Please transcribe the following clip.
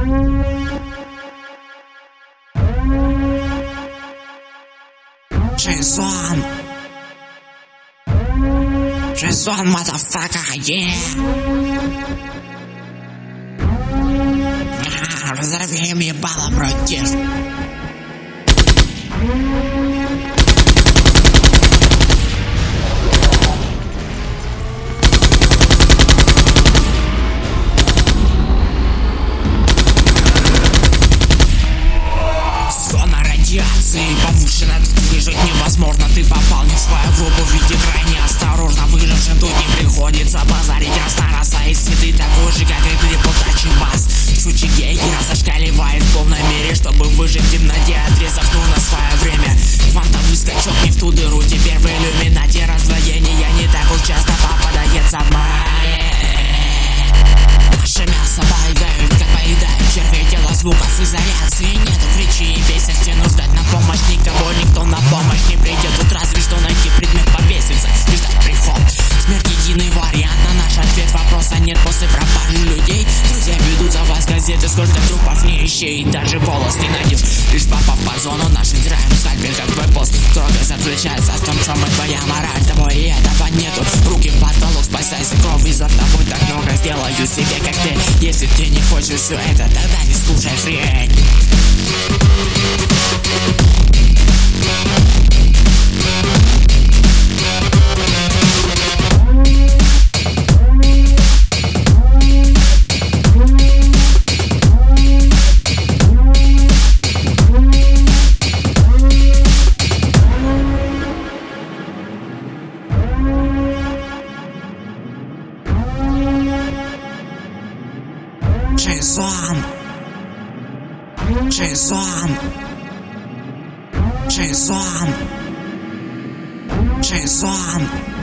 Jason, motherfucker, yeah. Разорви им ебало, братиш. Зона радиации повышена, выжить невозможно. Ты попал не в свою группу, в виде крайне осторожно. Выжившим тут не приходится базарить. Раз-на-раз, а если ты такой же, как и ты, полтачи бас. Чучи гейгера зашкаливает в полной мере. Чтобы выжить в темноте, отрезав нужно свое время. Квантовый скачок не в ту дыру. Теперь в иллюминате раздвоение не так уж часто попадается в море. Наше мясо поедают, как поедают червей. Тело звуков изоляции нету кричи и песен. Стену ждать на помощь никого, никто на помощь не придет. Тут разве что найти предмет, повеситься и ждать приход. Смерть единый вариант, на наш ответ вопроса нет. После пропажи людей друзья ведут за вас газеты. Сколько трупов не ищи, и даже волос не найдешь. Лишь попав по зону, наш играем скальпель, как твой пост. Строгость отключается в том, что мы твоя мораль. Того и этого нету, руки в потолок, спасайся, кровь за тобой так много. Сделаю себе как ты, если ты не хочешь все это, тогда не слушай хрень. Jason.